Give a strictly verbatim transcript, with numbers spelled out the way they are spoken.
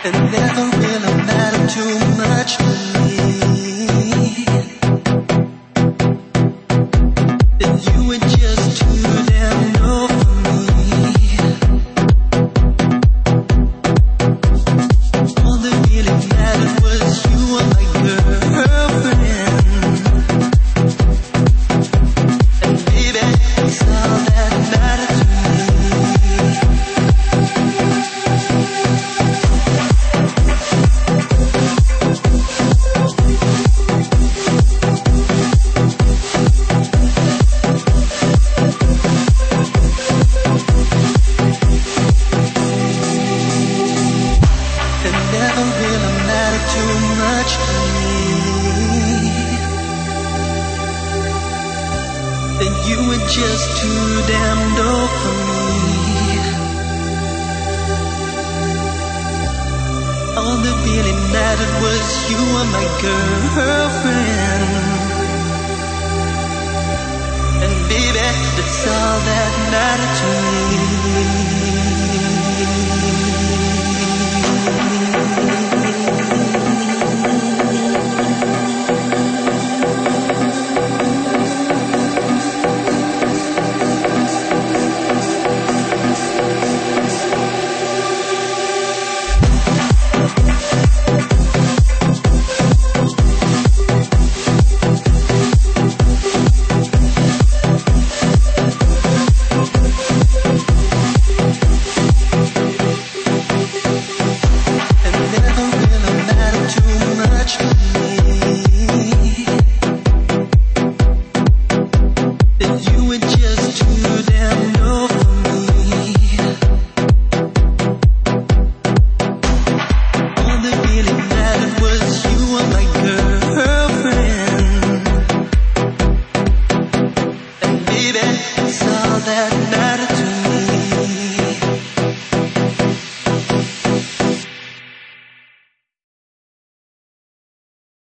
It never really mattered too much to me. That you were just too damn low for me. All that really mattered was you were my girlfriend. And baby, it's all that mattered to me. Just too damn low for me. All that really mattered was you were my girlfriend. And baby, that's all that mattered to me.